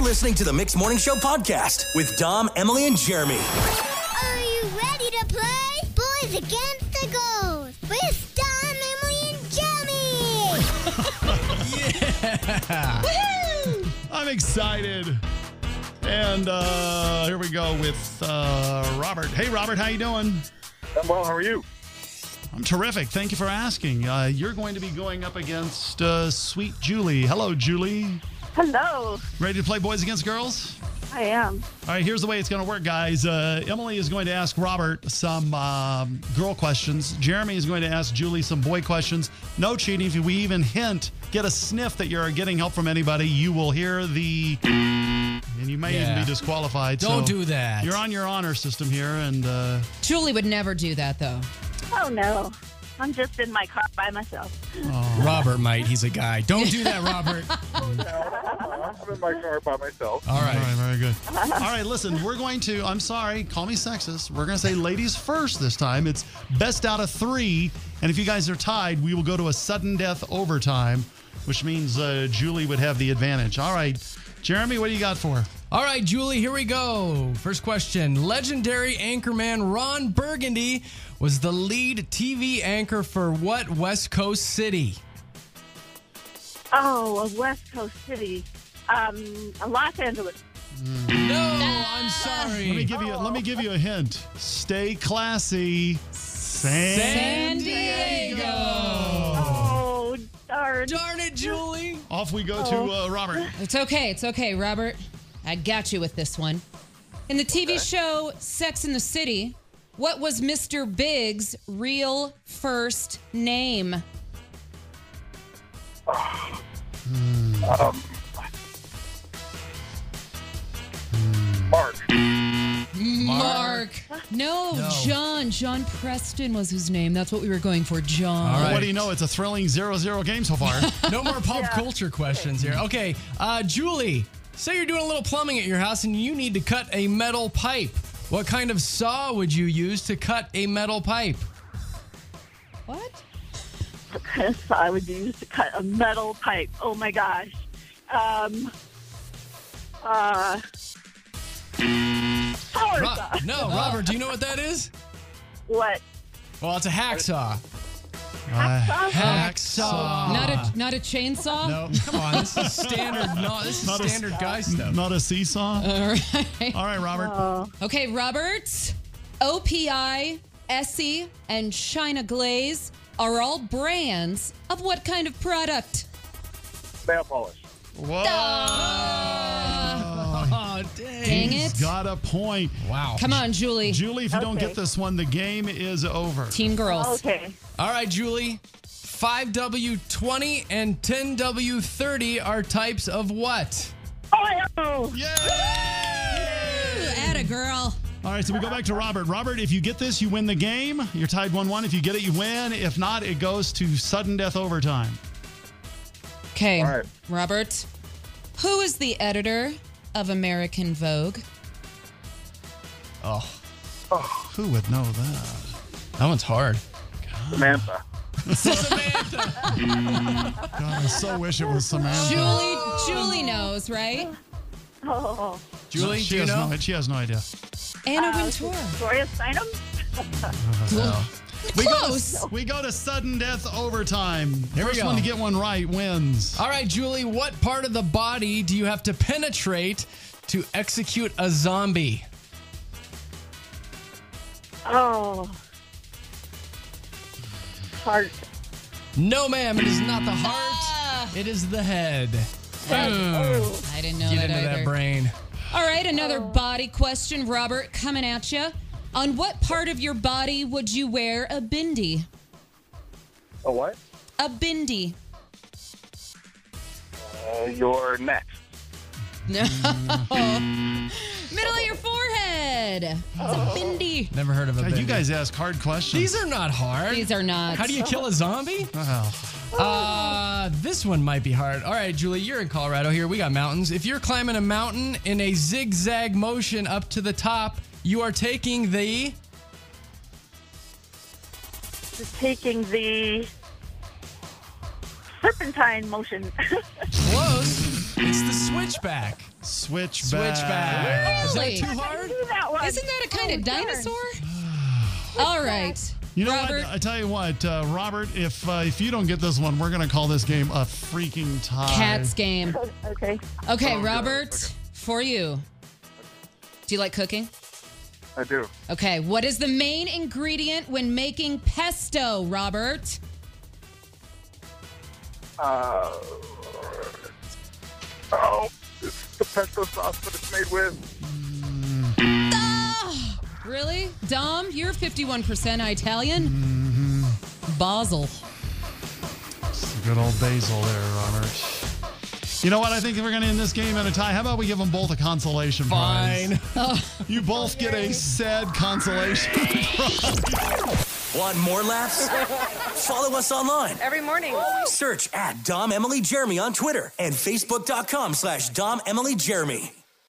listening to the Mixed Morning Show podcast with Dom, Emily, and Jeremy. Are you ready to play? Boys Against the Girls with Dom, Emily, and Jeremy. Yeah. Woohoo! I'm excited. And here we go with Robert. Hey, Robert, how you doing? I'm well. How are you? I'm terrific. Thank you for asking. You're going to be going up against Sweet Julie. Hello, Julie. Hello. Ready to play Boys Against Girls? I am. All right, here's the way it's going to work, guys. Emily is going to ask Robert some girl questions. Jeremy is going to ask Julie some boy questions. No cheating. If we even get a sniff that you're getting help from anybody, you will hear the... And you may even be disqualified. Don't do that. You're on your honor system here. And Julie would never do that, though. Oh, no. I'm just in my car by myself. Oh, Robert might. He's a guy. Don't do that, Robert. I'm in my car by myself. All right. Very good. All right, listen, we're going to, I'm sorry, call me sexist. We're going to say ladies first this time. It's best out of 3. And if you guys are tied, we will go to a sudden death overtime, which means Julie would have the advantage. All right, Jeremy, what do you got for her? All right, Julie, here we go. First question. Legendary anchorman Ron Burgundy was the lead TV anchor for what West Coast city? Oh, a West Coast city. Los Angeles. No, I'm sorry. Let me give you a hint. Stay classy. San Diego. Oh, darn. Darn it, Julie. Off we go to Robert. It's okay, Robert. I got you with this one. In the TV show Sex and the City, what was Mr. Big's real first name? Mark. No, John. John Preston was his name. That's what we were going for, John. All right. What do you know? It's a thrilling 0-0 game so far. No more pop culture questions here. Okay, Julie, say you're doing a little plumbing at your house and you need to cut a metal pipe. What kind of saw would you use to cut a metal pipe? What? What kind of saw I would use to cut a metal pipe? Oh, my gosh. Power saw. No, Robert, do you know what that is? What? Well, it's a hacksaw. Hacksaw? Hacksaw. Not a chainsaw? No, come on. This is standard. No, this is standard guy stuff. Not a seesaw? All right. All right, Robert. Okay, Robert. OPI, Essie, and China Glaze are all brands of what kind of product? Nail polish. Whoa. Oh, Dang He's it. got a point. Wow. Come on, Julie. Julie, if you don't get this one, the game is over. Team girls. Okay. All right, Julie. 5W20 and 10W30 are types of what? Oh, Yay! Atta girl. All right, so we go back to Robert. Robert, if you get this, you win the game. You're tied 1-1. If you get it, you win. If not, it goes to sudden death overtime. Okay, All right. Robert. Who is the editor of American Vogue? Oh, Who would know that? that one's hard. Samantha. Samantha. God, I so wish it was Samantha. Julie knows, right? Oh. Julie, she do you has know? She has no idea. Anna Wintour. Gloria Steinem? We go to sudden death overtime. Here we First go. one to get one right wins. All right, Julie, what part of the body do you have to penetrate to execute a zombie? Oh. Heart. No, ma'am, it is not the heart. It is the head. Oh. I didn't know Get that into either. that brain. All right, another body question, Robert, coming at you. On what part of your body would you wear a bindi? A what? A bindi. Your neck. No. Middle of your forehead. It's a bindi. Never heard of a God, bindi. you guys ask hard questions. These are not hard. These are not. How do you kill a zombie? This one might be hard. All right, Julie, you're in Colorado here. We got mountains. If you're climbing a mountain in a zigzag motion up to the top, you are taking the... Taking the serpentine motion. Close. It's the switchback. Switchback. Is that Really? too hard? Do that one. Isn't that a kind of dinosaur? All right. You know Robert, what? I tell you what, Robert, if you don't get this one, we're going to call this game a freaking tie. Cats game. Okay. Okay, Oh, Robert, God. Okay. for you. Do you like cooking? I do. Okay, what is the main ingredient when making pesto, Robert? It's the pesto sauce that it's made with. Really? Dom, you're 51% Italian. Basil. Good old basil there, Robert. You know what? I think we're going to end this game in a tie. How about we give them both a consolation prize? Fine. You both get a sad consolation prize. Want more laughs? Follow us online. Every morning. Search at Dom, Emily, Jeremy on Twitter and Facebook.com/Dom, Emily, Jeremy.